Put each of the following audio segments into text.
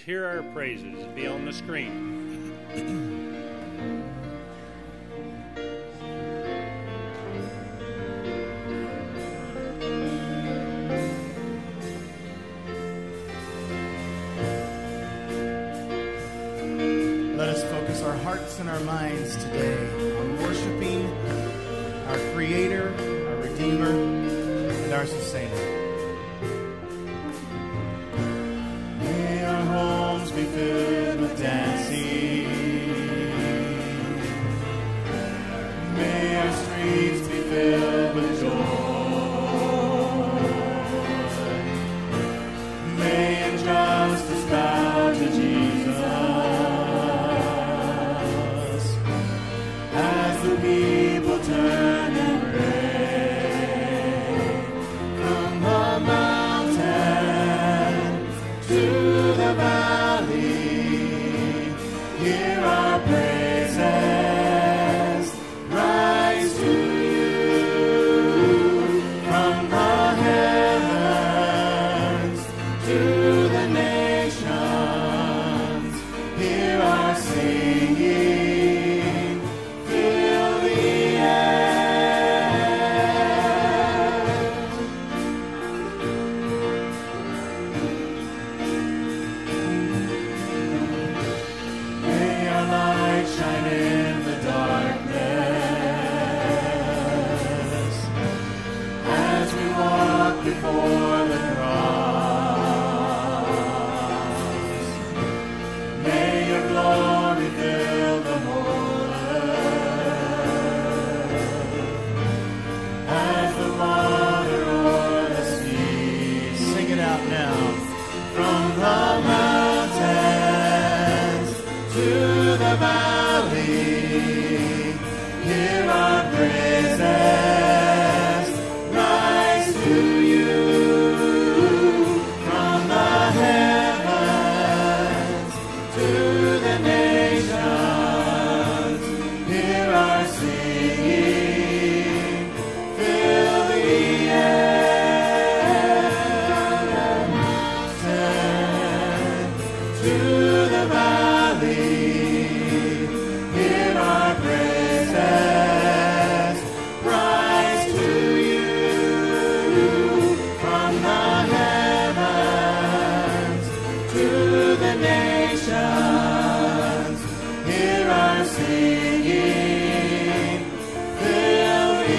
Hear our praises be on the screen. Let us focus our hearts and our minds today on worshiping our Creator, our Redeemer, and our Sustainer. May our homes be filled with dancing. May our streets be filled with joy. May injustice bow to Jesus as the people turn and pray from the mountain to the valley. Hear our praises rise to you from the heavens to the nations. Hear our singing, fill the air. May our light shine in the darkness as we walk before the cross. May your glory fill the whole earth as the water o'er the sea. Sing it out now. From the mountains to the valley, hear our praises rise to you from the heavens to the nations. Hear our singing, fill the air. Mountain to the valley, hear our praises rise to you from the heavens to the nations. Hear our singing, fill the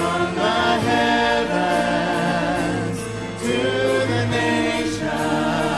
to the nations.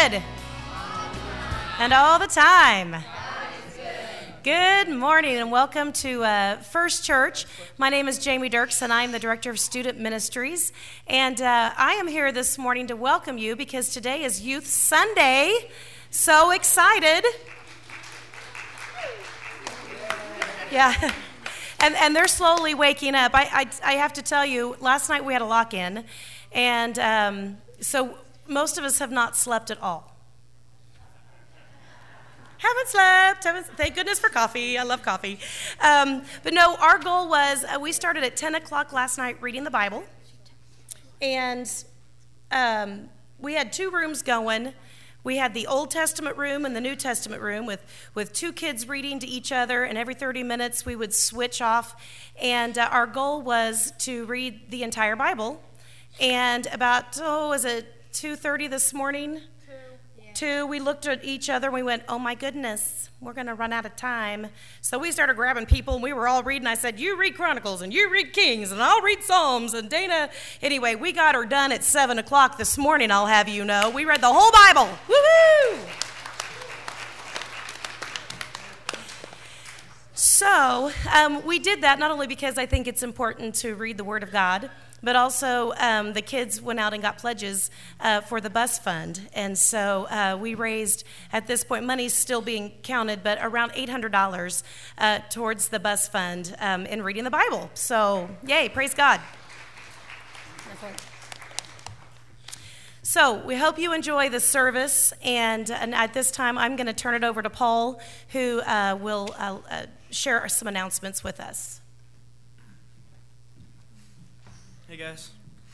good? And all the time. Good morning and welcome to First Church. My name is Jamie Dirks and I'm the Director of Student Ministries. And I am here this morning to welcome you because today is Youth Sunday. So excited. Yeah. And they're slowly waking up. I have to tell you, last night we had a lock-in. And so most of us have not slept at all. Haven't slept. Thank goodness for coffee. I love coffee. But no, our goal was we started at 10 o'clock last night reading the Bible. And we had two rooms going. We had the Old Testament room and the New Testament room with two kids reading to each other. And every 30 minutes we would switch off. And our goal was to read the entire Bible. And about, was it 2:30 this morning? 2, we looked at each other and we went, oh my goodness, we're going to run out of time. So we started grabbing people and we were all reading. I said, you read Chronicles and you read Kings and I'll read Psalms and Dana. Anyway, we got her done at 7 o'clock this morning, I'll have you know. We read the whole Bible. Woo-hoo! So we did that not only because I think it's important to read the Word of God, but also the kids went out and got pledges for the bus fund. And so we raised, at this point, money's still being counted, but around $800 towards the bus fund in reading the Bible. So, yay, praise God. So we hope you enjoy the service. And at this time, I'm going to turn it over to Paul, who will share some announcements with us. Hey guys.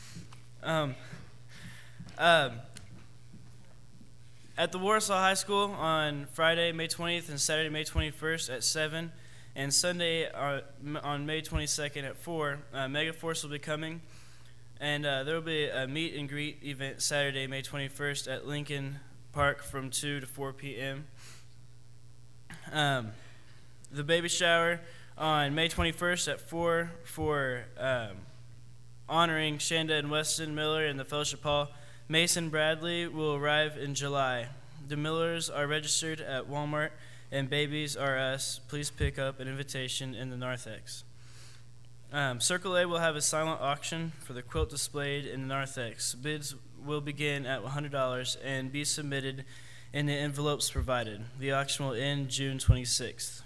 At the Warsaw High School on Friday, May 20th and Saturday, May 21st at 7 and Sunday on May 22nd at 4, Megaforce will be coming. And there will be a meet and greet event Saturday, May 21st at Lincoln Park from 2 to 4 p.m. The baby shower on May 21st at 4 for honoring Shanda and Weston Miller in the Fellowship Hall. Mason Bradley will arrive in July. The Millers are registered at Walmart, and Babies R Us. Please pick up an invitation in the narthex. Circle A will have a silent auction for the quilt displayed in the narthex. Bids will begin at $100 and be submitted in the envelopes provided. The auction will end June 26th.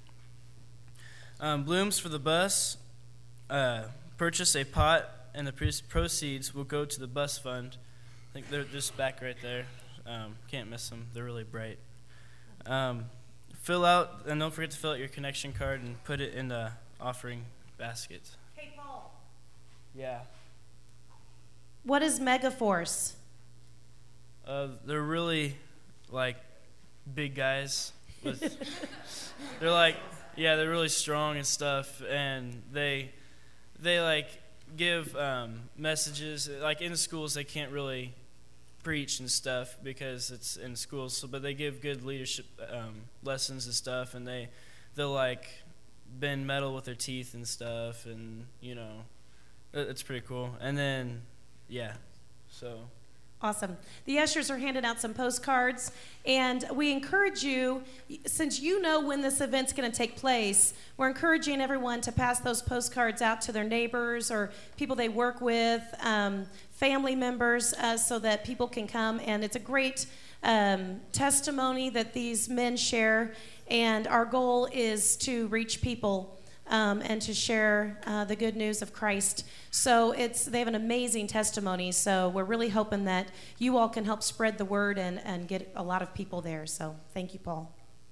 Blooms for the bus. Purchase a pot, and the proceeds will go to the bus fund. I think they're just back right there. Can't miss them. They're really bright. Fill out, and don't forget to fill out your connection card and put it in the offering basket. Hey, Paul. Yeah. What is Megaforce? They're really, big guys. They're they're really strong and stuff, and they give messages. In the schools they can't really preach and stuff because it's in schools, but they give good leadership lessons and stuff, and they'll bend metal with their teeth and stuff, and it's pretty cool. And then so Awesome. The ushers are handing out some postcards, and we encourage you, since you know when this event's going to take place, we're encouraging everyone to pass those postcards out to their neighbors or people they work with, family members, so that people can come. And it's a great testimony that these men share, and our goal is to reach people and to share the good news of Christ. So they have an amazing testimony. So we're really hoping that you all can help spread the word and get a lot of people there. So thank you, Paul.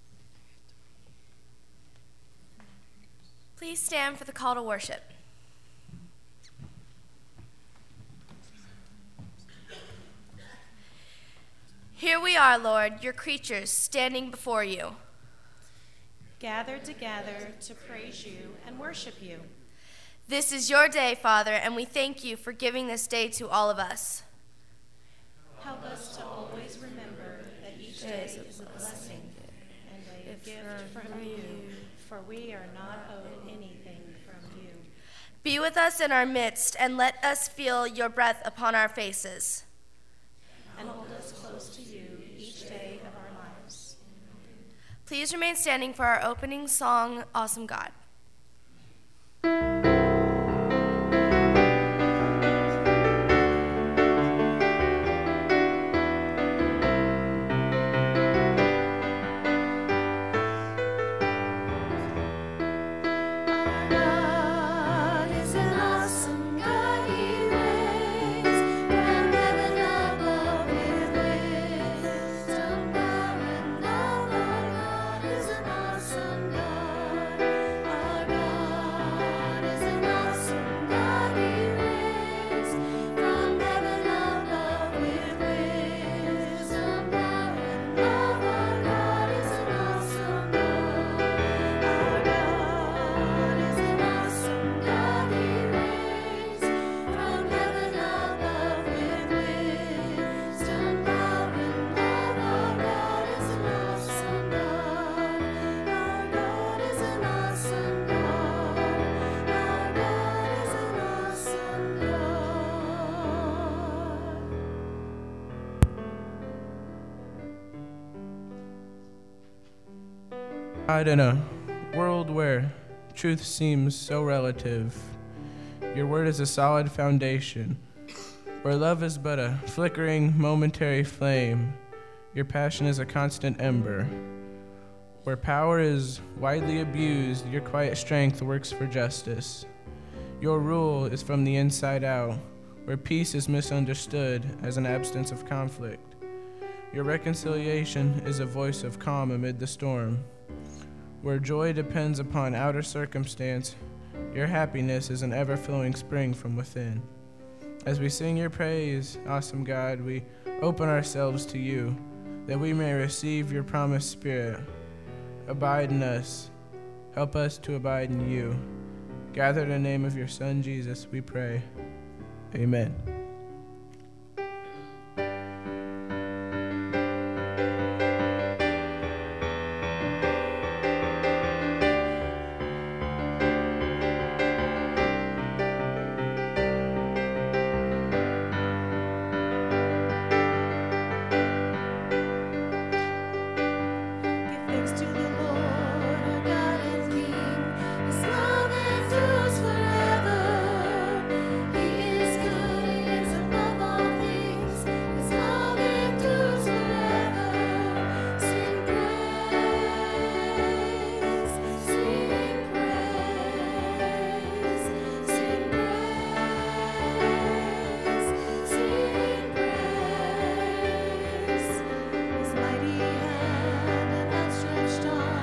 Please stand for the call to worship. Here we are, Lord, your creatures, standing before you. Gathered together to praise you and worship you. This is your day, Father, and we thank you for giving this day to all of us. Help us to always remember that each day is a blessing and a gift from you, for we are not owed anything from you. Be with us in our midst, and let us feel your breath upon our faces. And hold us close to you Please remain standing for our opening song, Awesome God. God, in a world where truth seems so relative, your word is a solid foundation. Where love is but a flickering, momentary flame, your passion is a constant ember. Where power is widely abused, your quiet strength works for justice. Your rule is from the inside out, where peace is misunderstood as an absence of conflict. Your reconciliation is a voice of calm amid the storm. Where joy depends upon outer circumstance, your happiness is an ever-flowing spring from within. As we sing your praise, awesome God, we open ourselves to you, that we may receive your promised Spirit. Abide in us. Help us to abide in you. Gather in the name of your Son, Jesus, we pray. Amen. Mighty hand and outstretched arm.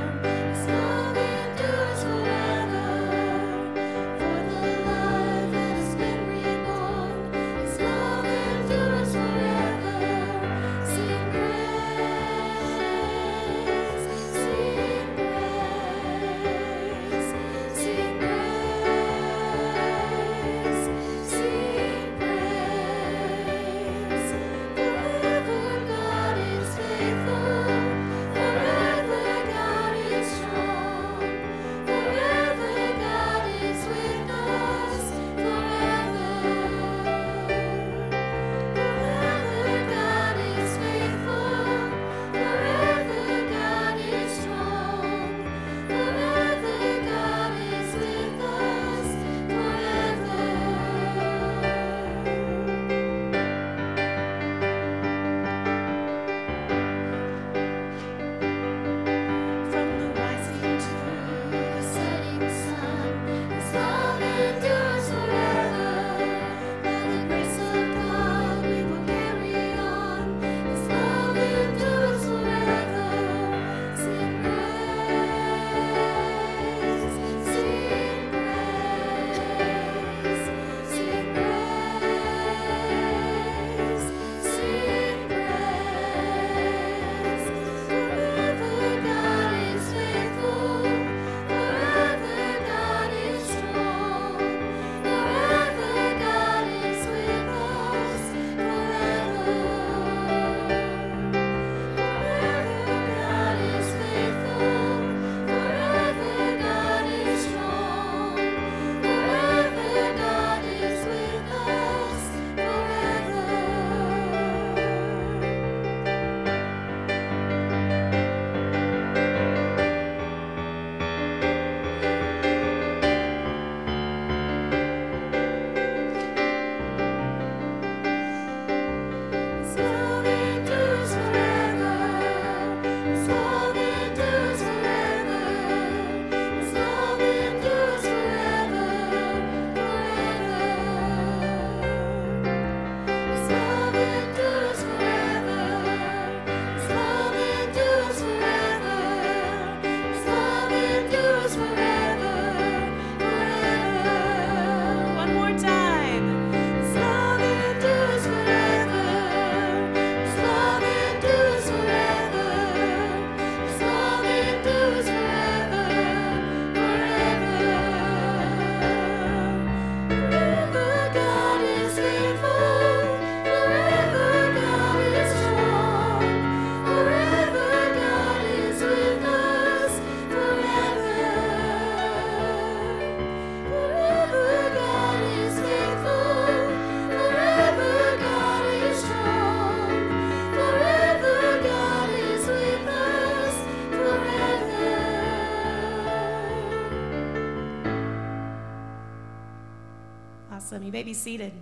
awesome. You may be seated.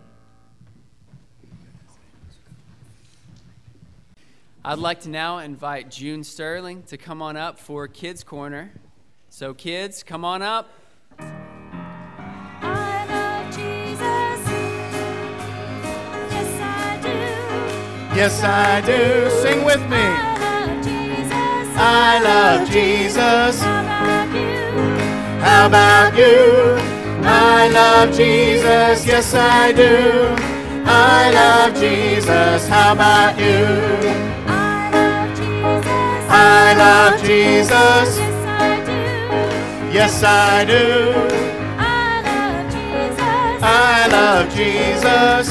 I'd like to now invite June Sterling to come on up for Kids Corner. So kids, come on up. I love Jesus. Yes, I do. Yes, I do. Sing with me. I love Jesus. I love Jesus. How about you? How about you? I love Jesus. Yes, I do. I love Jesus. How about you? I love Jesus. I love Jesus. Yes, I do. Yes, I do. I love Jesus. I love Jesus.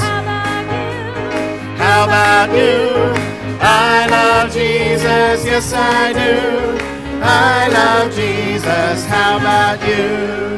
How about you? How about you? I love Jesus. Yes, I do. I love Jesus. How about you?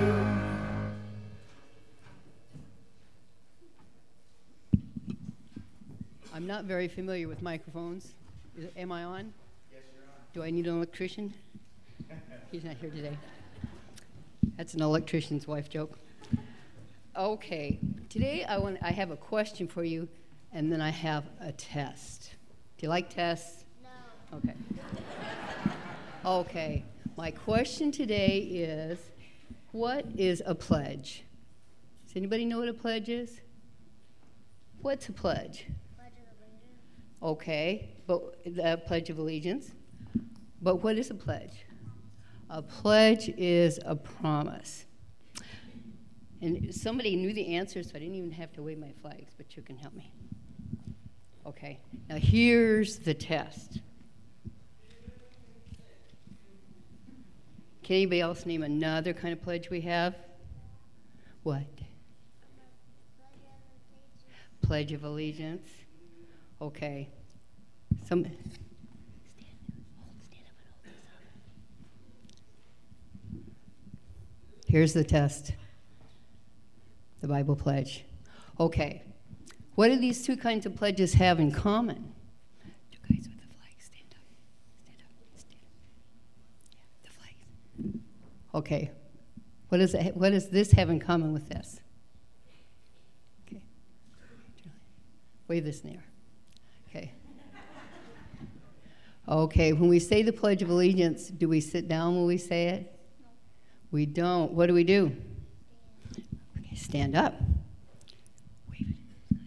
I'm not very familiar with microphones. Am I on? Yes, you're on. Do I need an electrician? He's not here today. That's an electrician's wife joke. Okay, today I have a question for you, and then I have a test. Do you like tests? No. Okay. Okay, my question today is, what is a pledge? Does anybody know what a pledge is? What's a pledge? Okay, but the Pledge of Allegiance. But what is a pledge? A pledge is a promise. And somebody knew the answer, so I didn't even have to wave my flags, but you can help me. Okay, now here's the test. Can anybody else name another kind of pledge we have? What? Pledge of Allegiance. Okay. Stand up and hold this up. Here's the test. The Bible pledge. Okay. What do these two kinds of pledges have in common? Two guys with the flag. Stand up. Stand up. Stand up. Yeah, the flag. Okay. What does this have in common with this? Okay. Wave this in the air. Okay. Okay, when we say the Pledge of Allegiance, do we sit down when we say it? No. We don't. What do? Okay, stand up. Wave it.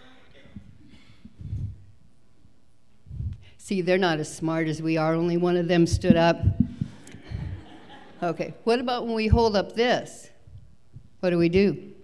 See, they're not as smart as we are. Only one of them stood up. Okay, what about when we hold up this? What do? We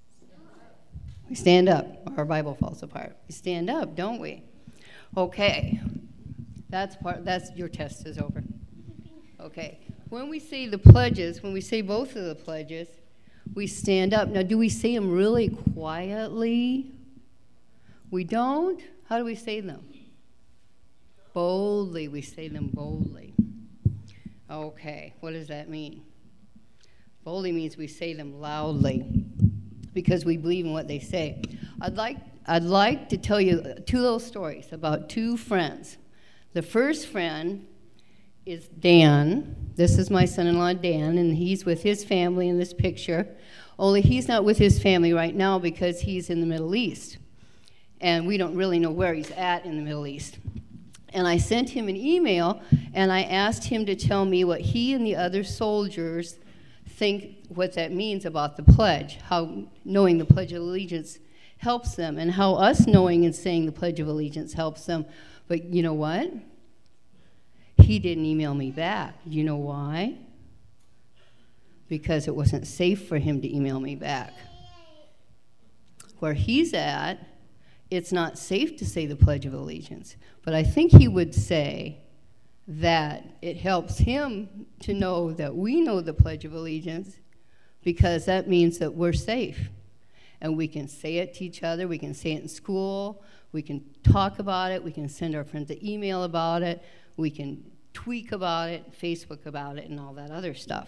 stand up. Our Bible falls apart. We stand up, don't we? Okay. That's your test is over. Okay. When we say the pledges, when we say both of the pledges, we stand up. Now, do we say them really quietly? We don't? How do we say them? Boldly. We say them boldly. Okay. What does that mean? Boldly means we say them loudly because we believe in what they say. I'd like to tell you two little stories about two friends. The first friend is Dan. This is my son-in-law, Dan, and he's with his family in this picture. Only he's not with his family right now because he's in the Middle East. And we don't really know where he's at in the Middle East. And I sent him an email, and I asked him to tell me what he and the other soldiers think what that means about the pledge, how knowing the Pledge of Allegiance helps them, and how us knowing and saying the Pledge of Allegiance helps them. But you know what? He didn't email me back. You know why? Because it wasn't safe for him to email me back. Where he's at, it's not safe to say the Pledge of Allegiance. But I think he would say that it helps him to know that we know the Pledge of Allegiance because that means that we're safe. And we can say it to each other. We can say it in school. We can talk about it. We can send our friends an email about it. We can tweak about it, Facebook about it, and all that other stuff.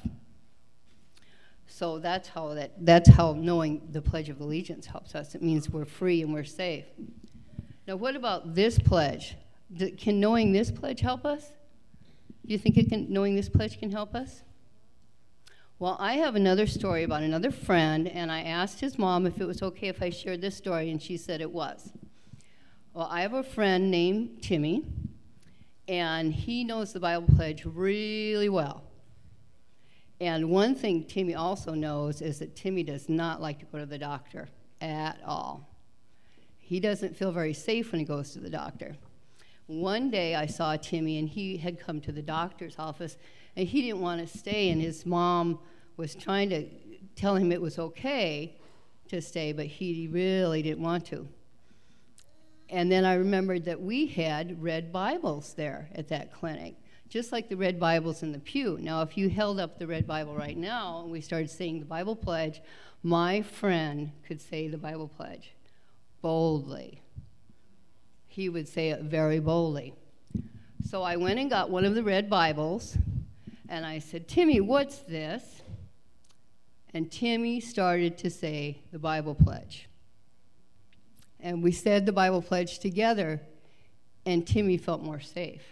So that's how knowing the Pledge of Allegiance helps us. It means we're free and we're safe. Now, what about this pledge? Can knowing this pledge help us? Do you think knowing this pledge can help us? Well, I have another story about another friend, and I asked his mom if it was okay if I shared this story, and she said it was. Well, I have a friend named Timmy, and he knows the Bible Pledge really well. And one thing Timmy also knows is that Timmy does not like to go to the doctor at all. He doesn't feel very safe when he goes to the doctor. One day I saw Timmy, and he had come to the doctor's office, and he didn't want to stay, and his mom was trying to tell him it was okay to stay, but he really didn't want to. And then I remembered that we had red Bibles there at that clinic, just like the red Bibles in the pew. Now, if you held up the red Bible right now and we started saying the Bible Pledge, my friend could say the Bible Pledge boldly. He would say it very boldly. So I went and got one of the red Bibles, and I said, Timmy, what's this? And Timmy started to say the Bible Pledge. And we said the Bible Pledge together, and Timmy felt more safe.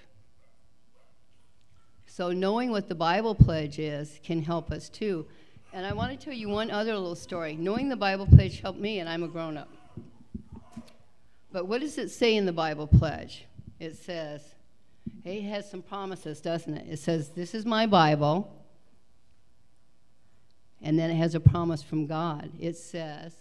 So knowing what the Bible Pledge is can help us too. And I want to tell you one other little story. Knowing the Bible Pledge helped me, and I'm a grown-up. But what does it say in the Bible Pledge? It says, it has some promises, doesn't it? It says, this is my Bible. And then it has a promise from God. It says,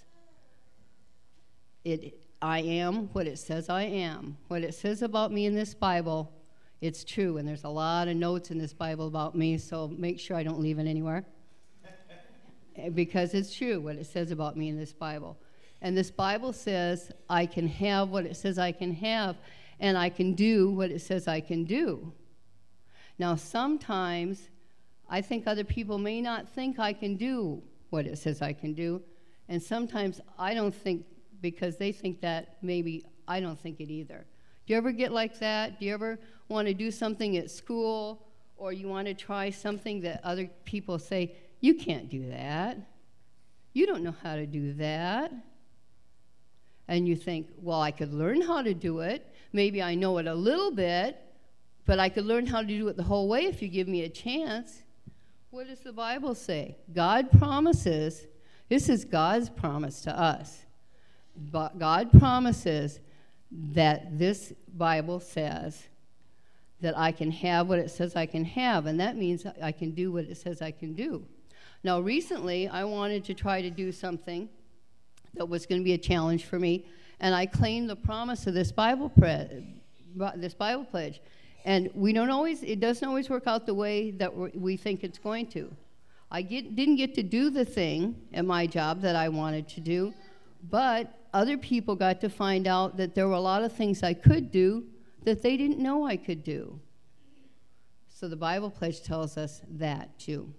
I am what it says I am. What it says about me in this Bible, it's true. And there's a lot of notes in this Bible about me, so make sure I don't leave it anywhere. Because it's true what it says about me in this Bible. And this Bible says I can have what it says I can have, and I can do what it says I can do. Now, sometimes I think other people may not think I can do what it says I can do, and sometimes I don't think, because they think that, maybe I don't think it either. Do you ever get like that? Do you ever want to do something at school, or you want to try something that other people say, you can't do that. You don't know how to do that. And you think, well, I could learn how to do it. Maybe I know it a little bit, but I could learn how to do it the whole way if you give me a chance. What does the Bible say? God promises, this is God's promise to us. But God promises that this Bible says that I can have what it says I can have, and that means I can do what it says I can do. Now, recently, I wanted to try to do something that was going to be a challenge for me, and I claimed the promise of this Bible Pledge. And it doesn't always work out the way that we think it's going to. I didn't get to do the thing at my job that I wanted to do, but other people got to find out that there were a lot of things I could do that they didn't know I could do. So the Bible Pledge tells us that too.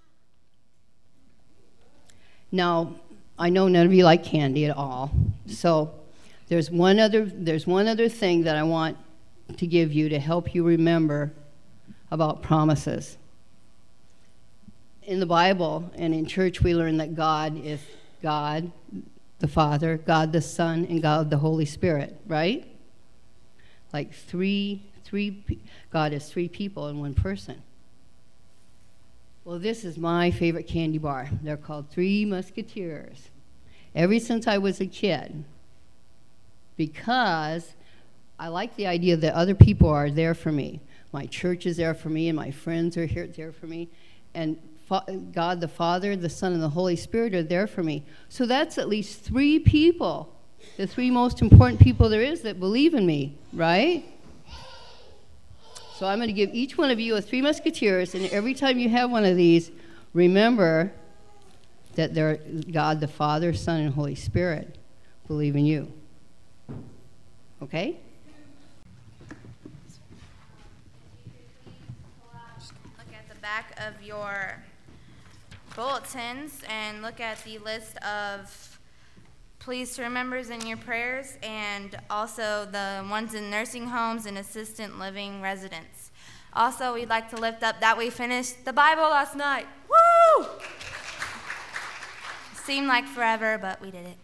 Now, I know none of you like candy at all, so there's one other thing that I want to give you to help you remember about promises. In the Bible and in church, we learn that God is God the Father, God the Son, and God the Holy Spirit, right? Like God is three people in one person. Well, this is my favorite candy bar. They're called Three Musketeers. Ever since I was a kid, because I like the idea that other people are there for me. My church is there for me, and my friends are there for me, and God the Father, the Son, and the Holy Spirit are there for me. So that's at least three people, the three most important people there is that believe in me, right? So I'm going to give each one of you a Three Musketeers, and every time you have one of these, remember that they're God the Father, Son, and Holy Spirit believe in you. Okay? Look at the back of your bulletins and look at the list of please to remembers in your prayers, and also the ones in nursing homes and assisted living residents. Also, we'd like to lift up that we finished the Bible last night. Woo! Seemed like forever, but we did it.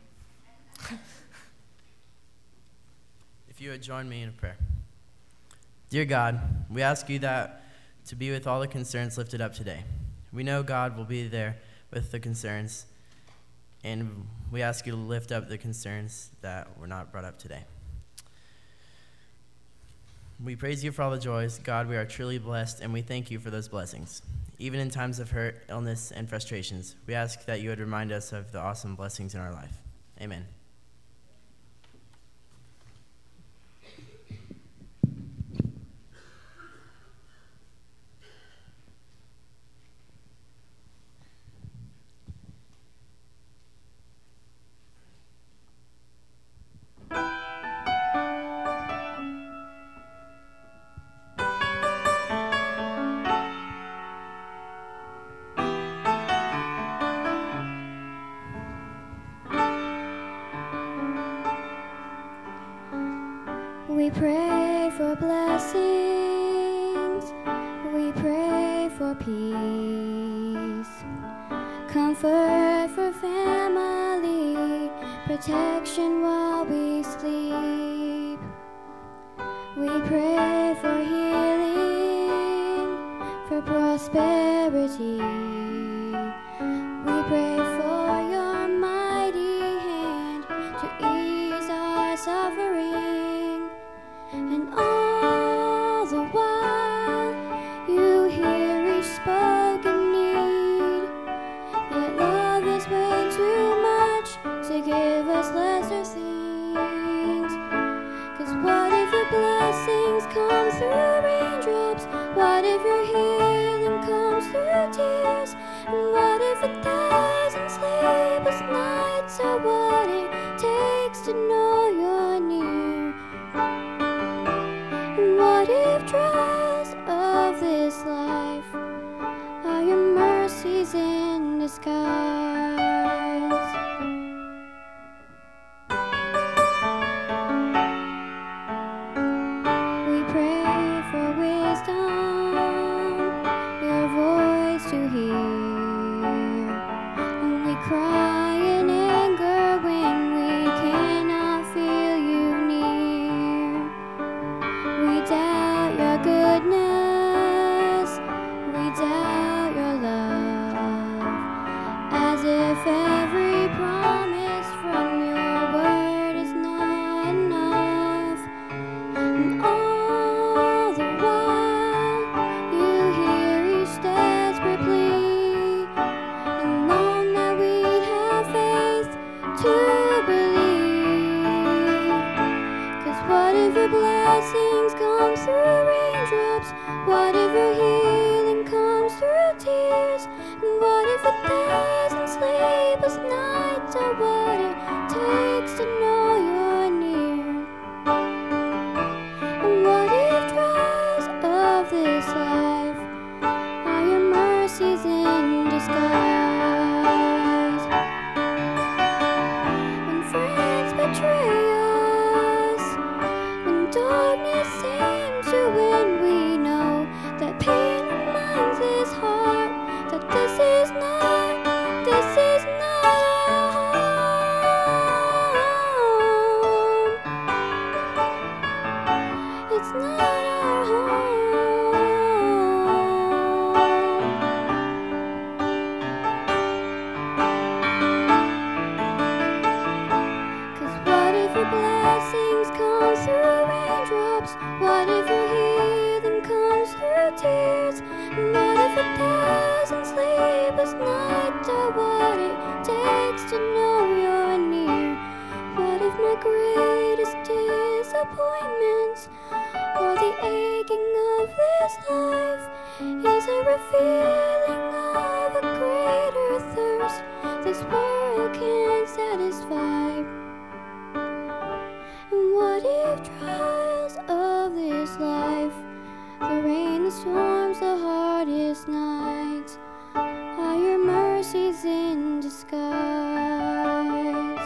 If you would join me in a prayer. Dear God, we ask you that to be with all the concerns lifted up today. We know God will be there with the concerns, and we ask you to lift up the concerns that were not brought up today. We praise you for all the joys. God, we are truly blessed, and we thank you for those blessings. Even in times of hurt, illness, and frustrations, we ask that you would remind us of the awesome blessings in our life. Amen. We pray for blessings, we pray for peace, comfort for family, protection while we sleep. We pray for healing, for prosperity. We pray for your mighty hand to ease our suffering. And all the while you hear each spoken need. Yet love is way too much to give us lesser things. 'Cause what if your blessings come through raindrops? What if your healing comes through tears? And what if 1,000 sleepless nights are what it takes to know you're near? What if trials of this life are your mercies in disguise? We pray for wisdom, your voice to hear, and we cry in anger when we cannot feel you near. We doubt your goodness, we doubt your love, as if every promise from your word is not enough. And all the while you hear each desperate plea, and long that we'd have faith to believe. 'Cause what if your blessings come through raindrops? What if your healing comes through tears? And what if 1,000 sleepless nights are what it takes to know you're near? And what if trials of this life are your mercies in disguise? When friends betray us, when darkness seems to win, we know that pain reminds this heart that this is not our home. It's not our home. 'Cause what if your blessings come through raindrops? What if your healing comes through tears? And what if 1,000 sleepless nights are what it takes to know you're near? What if my greatest disappointments or the aching of this life is a revealing of a greater thirst this world can't satisfy? And what if trials of this life, the rain, the storms, the hardest nights, are your mercies in disguise?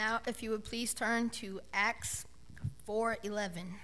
Now, if you would please turn to Acts 4:11.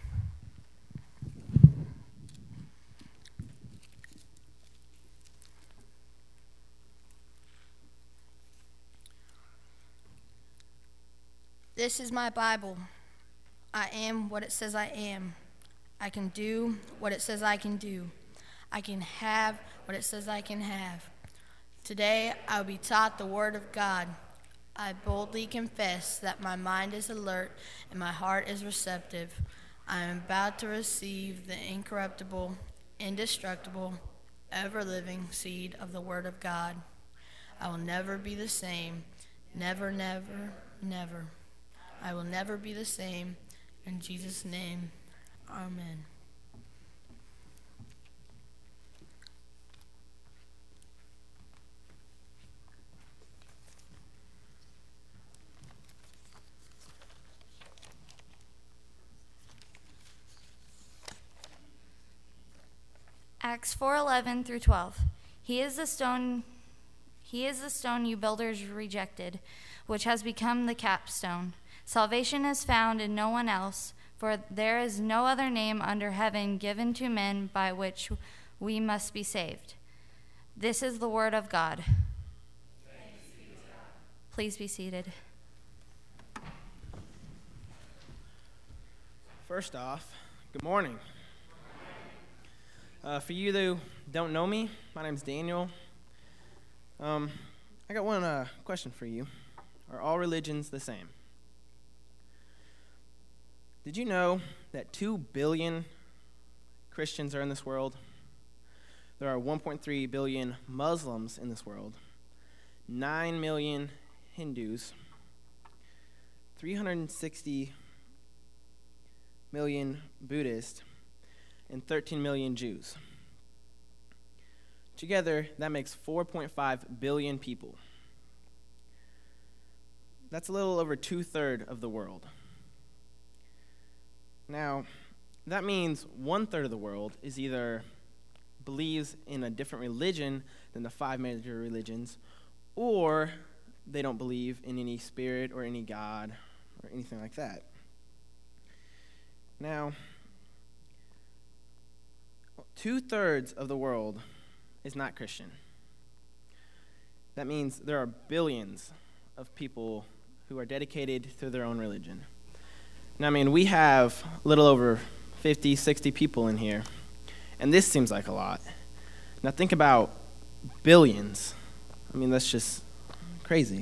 This is my Bible. I am what it says I am. I can do what it says I can do. I can have what it says I can have. Today I will be taught the Word of God. I boldly confess that my mind is alert and my heart is receptive. I am about to receive the incorruptible, indestructible, ever-living seed of the Word of God. I will never be the same. Never, never, never. I will never be the same. In Jesus' name, amen. Acts 4:11 through 12. He is the stone you builders rejected, which has become the capstone. Salvation is found in no one else, for there is no other name under heaven given to men by which we must be saved. This is the word of God. Please be seated. First off, good morning. For you who don't know me, my name's Daniel. I got one question for you. Are all religions the same? Did you know that 2 billion Christians are in this world? There are 1.3 billion Muslims in this world, 9 million Hindus, 360 million Buddhists, and 13 million Jews. Together, that makes 4.5 billion people. That's a little over 2/3 of the world. Now, that means 1/3 of the world is either believes in a different religion than the 5 major religions, or they don't believe in any spirit or any God or anything like that. Now, 2/3 of the world is not Christian. That means there are billions of people who are dedicated to their own religion. Now, I mean, we have a little over 50, 60 people in here, and this seems like a lot. Now, think about billions. I mean, that's just crazy.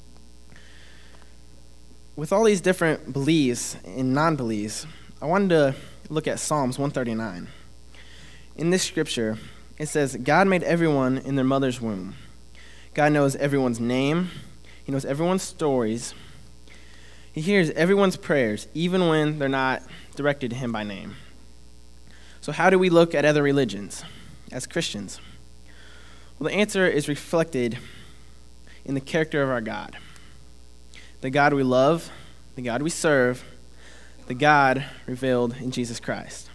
With all these different beliefs and non-beliefs, I wanted to look at Psalms 139. In this scripture, it says, God made everyone in their mother's womb. God knows everyone's name. He knows everyone's stories. He hears everyone's prayers, even when they're not directed to him by name. So how do we look at other religions as Christians? Well, the answer is reflected in the character of our God. The God we love, the God we serve, the God revealed in Jesus Christ.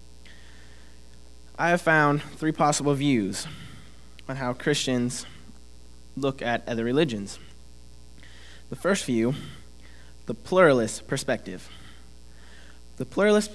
I have found 3 possible views on how Christians look at other religions. The first view, the pluralist perspective. The pluralist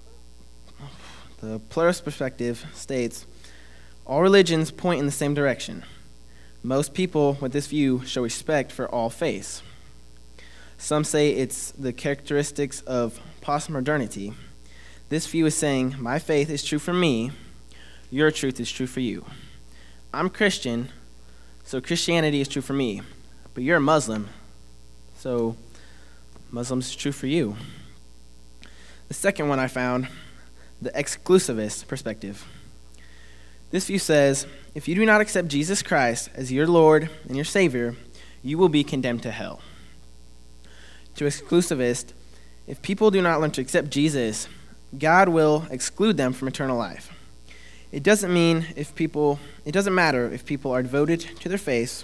perspective states, all religions point in the same direction. Most people with this view show respect for all faiths. Some say it's the characteristics of postmodernity. This view is saying, my faith is true for me, your truth is true for you. I'm Christian, so Christianity is true for me, but you're a Muslim, so Muslim is true for you. The second one I found, the exclusivist perspective. This view says, if you do not accept Jesus Christ as your Lord and your Savior, you will be condemned to hell. To exclusivist, if people do not learn to accept Jesus, God will exclude them from eternal life. It doesn't matter if people are devoted to their faith,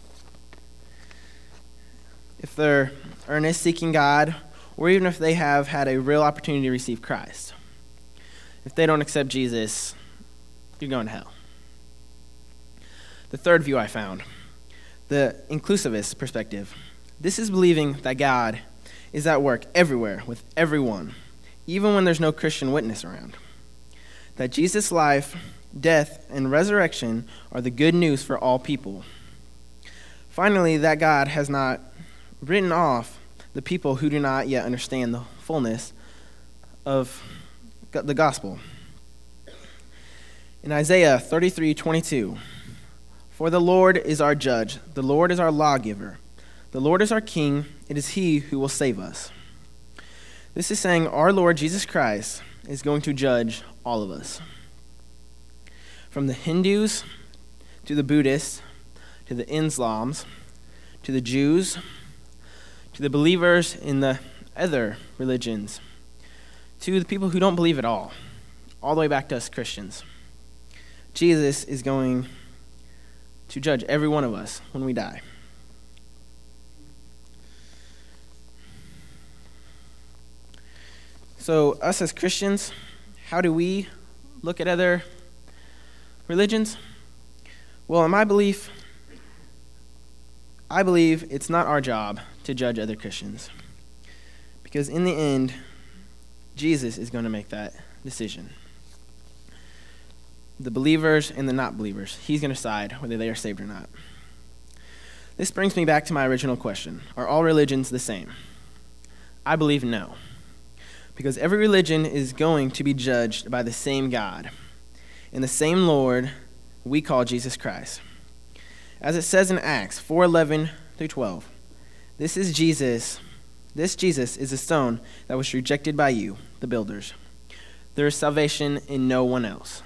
if they're earnest seeking God, or even if they have had a real opportunity to receive Christ. If they don't accept Jesus, you're going to hell. The third view I found, the inclusivist perspective. This is believing that God is at work everywhere with everyone, even when there's no Christian witness around. That Jesus' life, death, and resurrection are the good news for all people. Finally, that God has not written off the people who do not yet understand the fullness of the gospel. In Isaiah 33:22, "For the Lord is our judge, the Lord is our lawgiver, the Lord is our king, it is he who will save us." This is saying our Lord Jesus Christ is going to judge all of us. From the Hindus to the Buddhists, to the Islams, to the Jews, to the believers in the other religions, to the people who don't believe at all the way back to us Christians. Jesus is going to judge every one of us when we die. So us as Christians, how do we look at other religions? Well, in my belief, I believe it's not our job to judge other Christians, because in the end, Jesus is going to make that decision. The believers and the not believers, he's going to decide whether they are saved or not. This brings me back to my original question. Are all religions the same? I believe no, because every religion is going to be judged by the same God and the same Lord we call Jesus Christ. As it says in Acts 4:11 through 12, this Jesus is a stone that was rejected by you, the builders. There is salvation in no one else.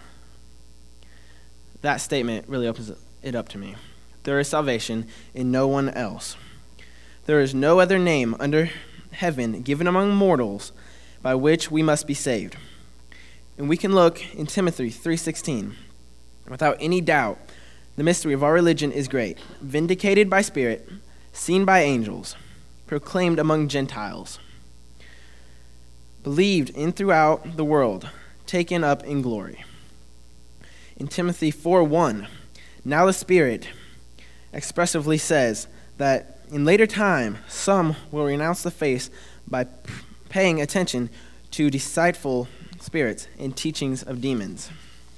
That statement really opens it up to me. There is salvation in no one else. There is no other name under heaven given among mortals by which we must be saved. And we can look in Timothy 3:16. Without any doubt, the mystery of our religion is great, vindicated by Spirit, seen by angels, proclaimed among Gentiles, believed in throughout the world, taken up in glory. In Timothy 4:1, now the Spirit expressively says that in later time, some will renounce the faith by paying attention to deceitful spirits and teachings of demons.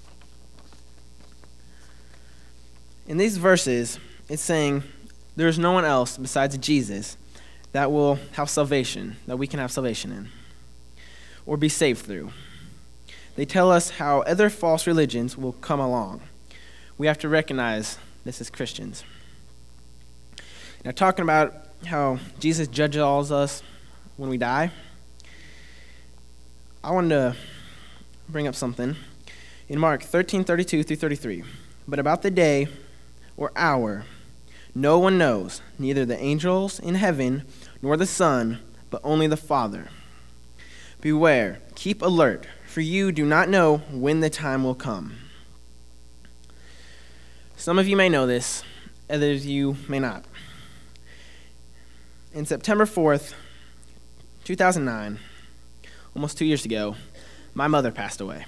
In these verses, it's saying there is no one else besides Jesus that will have salvation, that we can have salvation in, or be saved through. They tell us how other false religions will come along. We have to recognize this as Christians. Now, talking about how Jesus judges all of us when we die, I wanted to bring up something in Mark 13:32 through 33. But about the day or hour, no one knows, neither the angels in heaven nor the Son, but only the Father. Beware, keep alert, for you do not know when the time will come. Some of you may know this, others of you may not. In September 4th, 2009, almost 2 years ago, my mother passed away.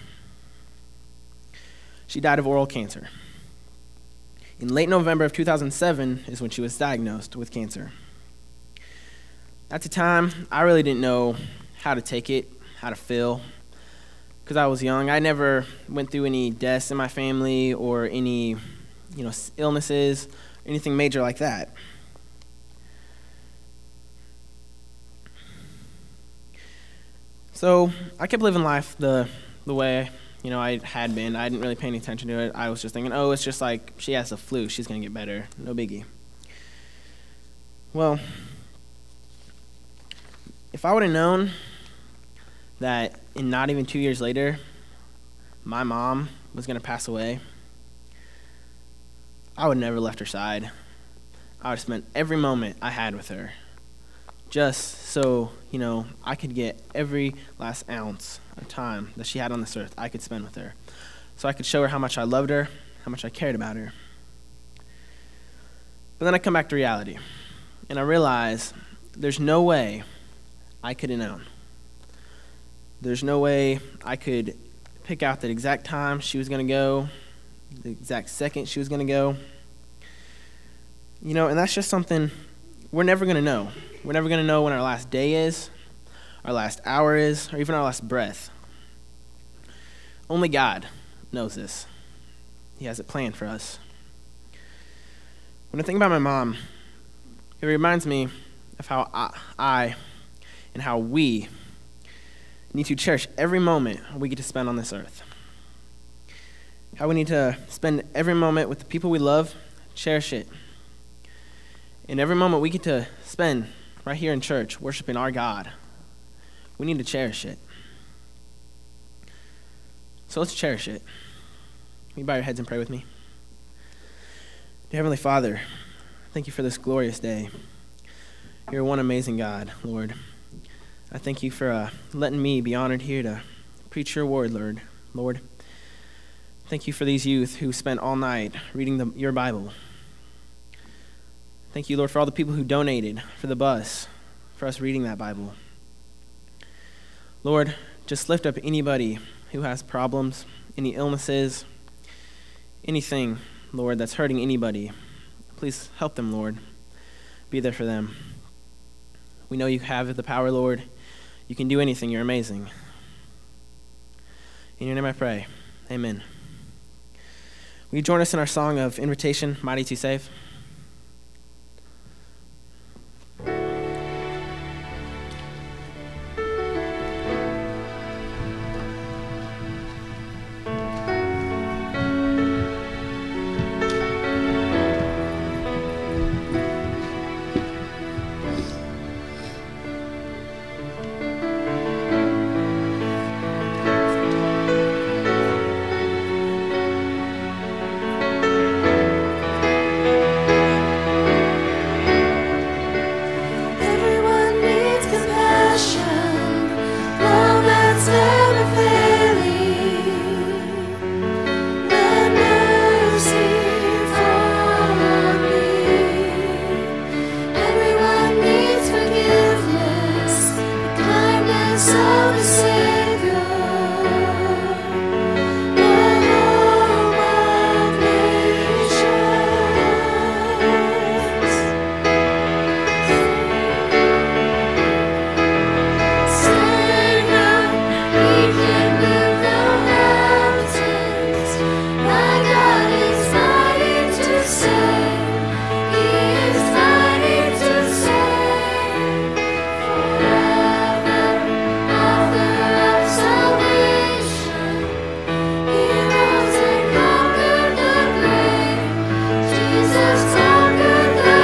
She died of oral cancer. In late November of 2007 is when she was diagnosed with cancer. At the time, I really didn't know how to take it, how to feel, because I was young. I never went through any deaths in my family or any, illnesses, anything major like that. So I kept living life the way I had been. I didn't really pay any attention to it. I was just thinking, it's just like she has the flu. She's going to get better. No biggie. Well, if I would have known that in not even 2 years later, my mom was going to pass away, I would have never left her side. I would have spent every moment I had with her just so, I could get every last ounce of time that she had on this earth I could spend with her. So I could show her how much I loved her, how much I cared about her. But then I come back to reality, and I realize there's no way I could have known. There's no way I could pick out the exact time she was going to go, the exact second she was going to go. And that's just something we're never going to know. We're never going to know when our last day is, our last hour is, or even our last breath. Only God knows this. He has it planned for us. When I think about my mom, it reminds me of how I and how we need to cherish every moment we get to spend on this earth. How we need to spend every moment with the people we love, cherish it. And every moment we get to spend right here in church, worshiping our God, we need to cherish it. So let's cherish it. Can you bow your heads and pray with me? Dear Heavenly Father, thank you for this glorious day. You're one amazing God, Lord. I thank you for letting me be honored here to preach your word, Lord. Thank you for these youth who spent all night reading your Bible. Thank you, Lord, for all the people who donated for the bus, for us reading that Bible. Lord, just lift up anybody who has problems, any illnesses, anything, Lord, that's hurting anybody. Please help them, Lord. Be there for them. We know you have the power, Lord. You can do anything. You're amazing. In your name I pray. Amen. Will you join us in our song of invitation, Mighty to Save? Everyone needs compassion, love that's never failing. Let mercy fall on me. Everyone needs forgiveness, the kindness of the Savior, the hope of nations. Savior, He can move the mountains. My God is mighty to save. He is mighty to save. Forever, Author of salvation. He rose and conquered the grave. Jesus conquered the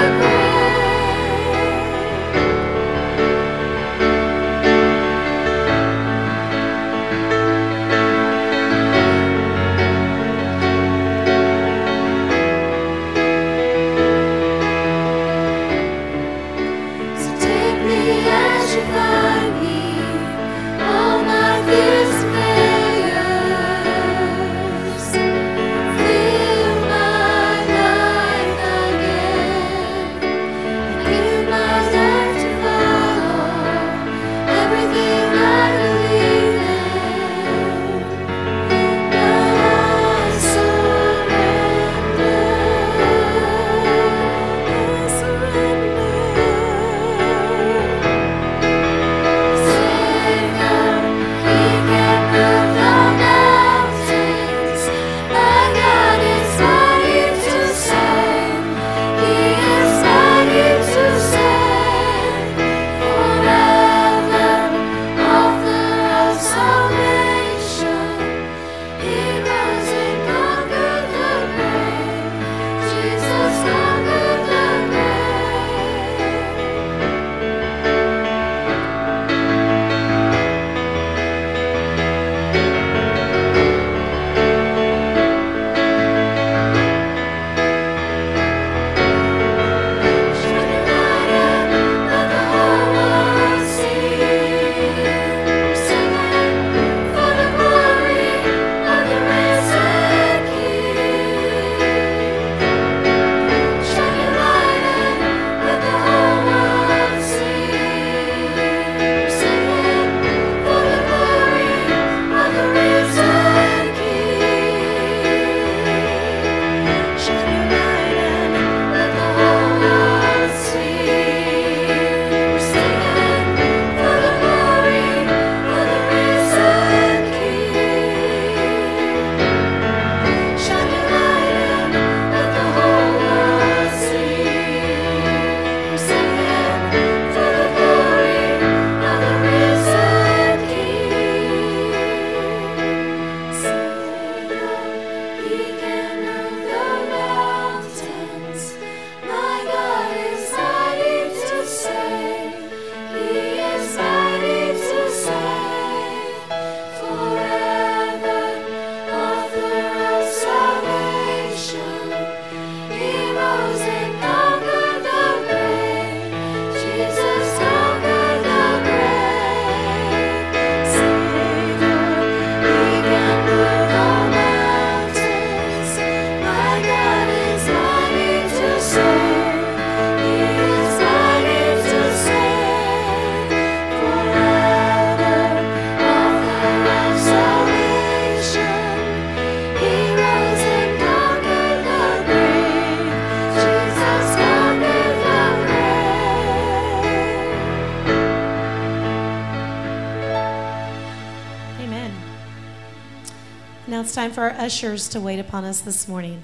So take me as you find me, all my fears and failures. Fill my life and it's time for our ushers to wait upon us this morning.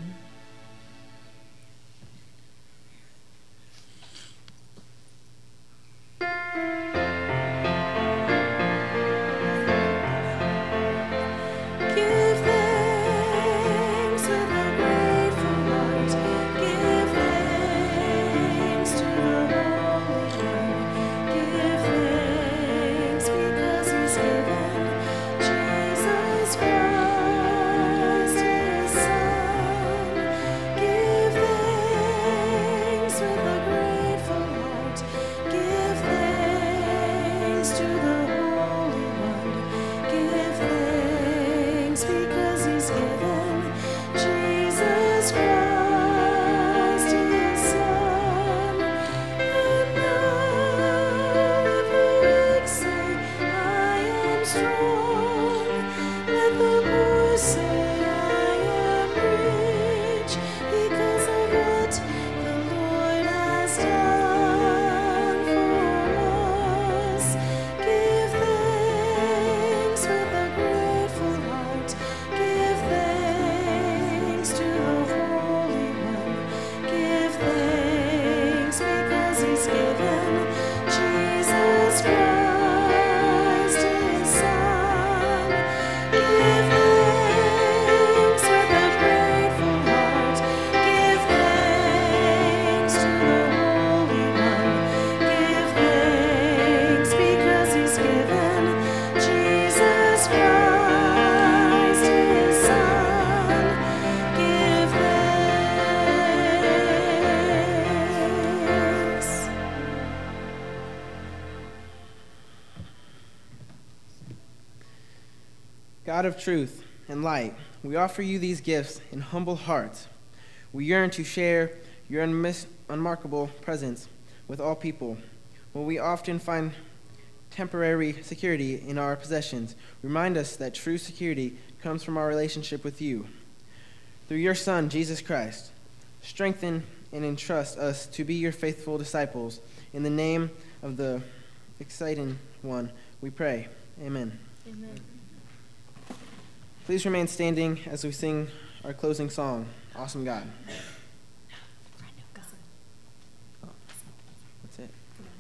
God of truth and light, we offer you these gifts in humble hearts. We yearn to share your unmarkable presence with all people. When we often find temporary security in our possessions, remind us that true security comes from our relationship with you. Through your Son, Jesus Christ, strengthen and entrust us to be your faithful disciples. In the name of the exciting one, we pray. Amen. Amen. Please remain standing as we sing our closing song, Awesome God. That's it.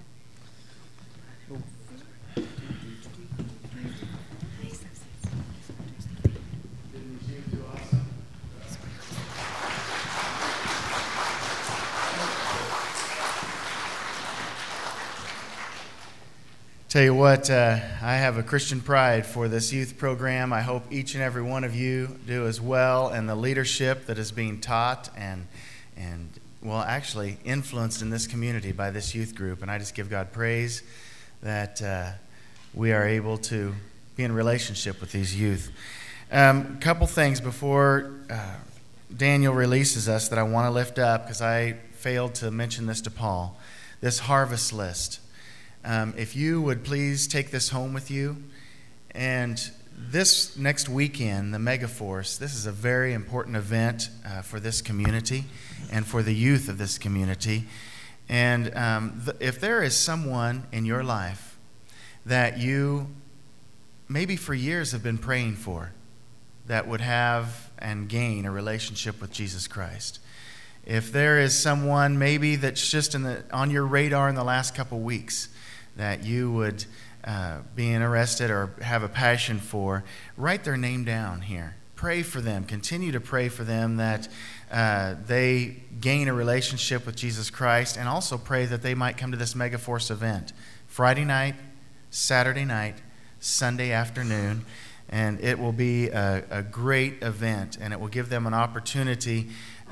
Tell you what, I have a Christian pride for this youth program. I hope each and every one of you do as well, and the leadership that is being taught and well, actually influenced in this community by this youth group. And I just give God praise that we are able to be in relationship with these youth. A couple things before Daniel releases us that I want to lift up, because I failed to mention this to Paul. This harvest list. If you would please take this home with you. And this next weekend, the Megaforce, this is a very important event for this community and for the youth of this community. And if there is someone in your life that you maybe for years have been praying for that would have and gain a relationship with Jesus Christ, if there is someone maybe that's just on your radar in the last couple weeks that you would be interested or have a passion for, write their name down here. Pray for them. Continue to pray for them that they gain a relationship with Jesus Christ, and also pray that they might come to this Megaforce event Friday night, Saturday night, Sunday afternoon, and it will be a great event, and it will give them an opportunity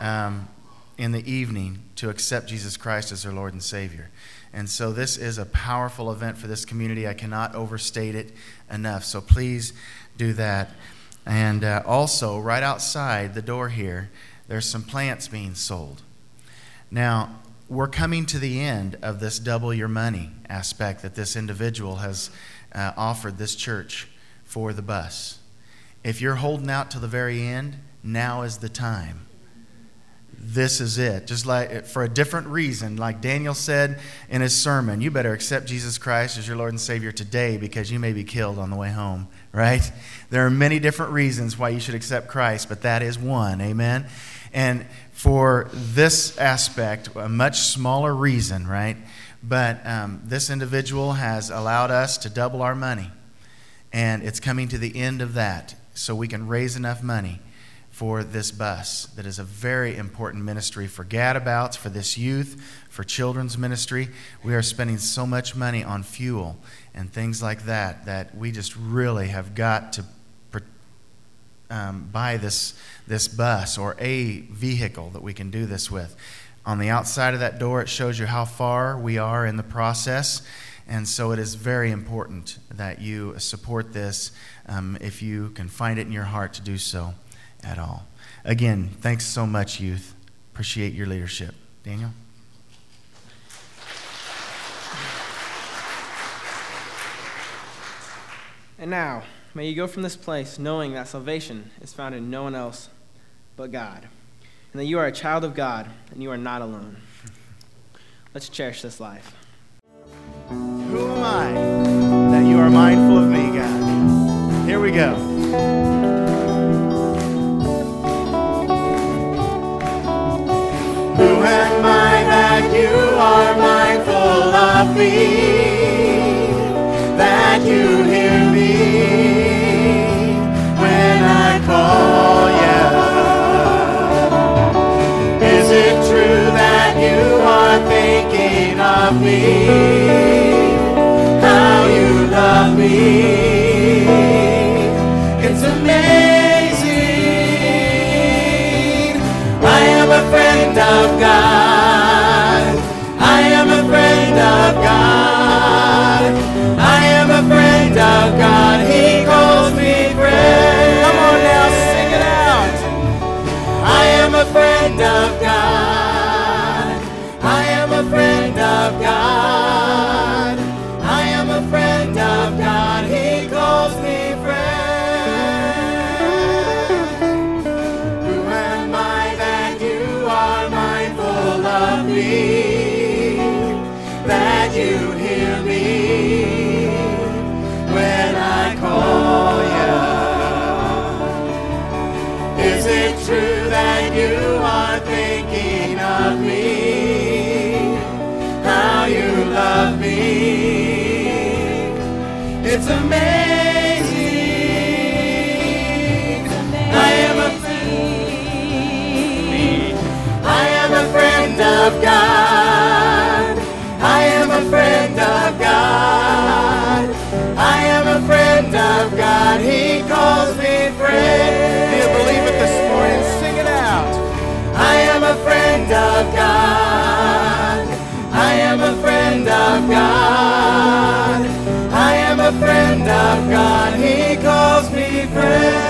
in the evening to accept Jesus Christ as their Lord and Savior. And so this is a powerful event for this community. I cannot overstate it enough. So please do that. And also, right outside the door here, there's some plants being sold. Now, we're coming to the end of this double your money aspect that this individual has offered this church for the bus. If you're holding out till the very end, now is the time. this is it. Just like for a different reason, like Daniel said in his sermon, you better accept Jesus Christ as your Lord and Savior today because you may be killed on the way home, right? There are many different reasons why you should accept Christ, but that is one, amen? And for this aspect, a much smaller reason, right? But this individual has allowed us to double our money, and it's coming to the end of that so we can raise enough money for this bus that is a very important ministry for gadabouts, for this youth, for children's ministry. We are spending so much money on fuel and things like that that we just really have got to buy this bus or a vehicle that we can do this with. On the outside of that door, it shows you how far we are in the process, and so it is very important that you support this if you can find it in your heart to do so at all. Again, thanks so much, youth. Appreciate your leadership. Daniel? And now, may you go from this place knowing that salvation is found in no one else but God, and that you are a child of God and you are not alone. Let's cherish this life. Who am I that you are mindful of me, God? Here we go. Who am I that you are mindful of me, that you hear me when I call you? Is it true that you are thinking of me, how you love me? It's amazing. I am a friend of God. I am a friend of God. I am a friend of God. He calls me friend. Come on now, sing it out. I am a friend of God. I am a friend of God. I am a friend of God. He calls me friend. Who am I that you are mindful of me, that you hear me when I call you? Is it true that you are thinking of me, how you love me? It's amazing. I am a friend of God. I am a friend of God. I am a friend of God. He calls me friend. Do you believe it this morning? Sing it out. I am a friend of God. I am a friend of God. I am a friend of God. He calls me friend.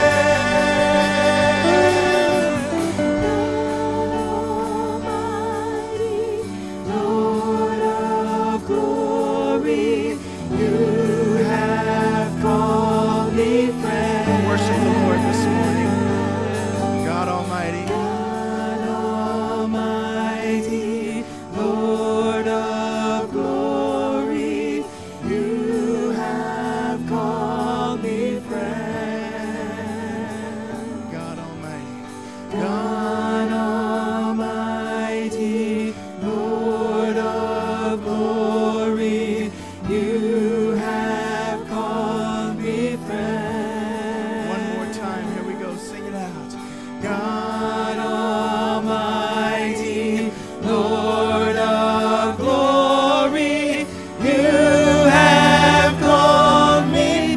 Lord of glory, you have called me friend. Worship the Lord this morning. God Almighty. God Almighty, Lord of glory, you have called me friend. God Almighty. God Almighty, Lord of glory, you have called me friend. One more time. Here we go. Sing it out. God Almighty, Lord of glory, you have called me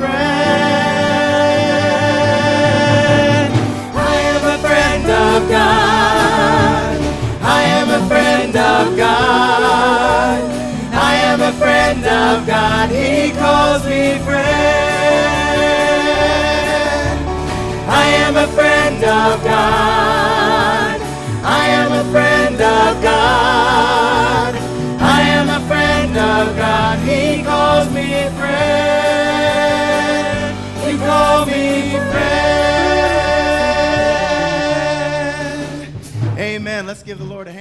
friend. I am a friend of God. I am a friend of God. I am a friend of God. He calls me friend. I am a friend of God. I am a friend of God. I am a friend of God. He calls me friend. You call me friend. Amen. Let's give give the Lord a hand?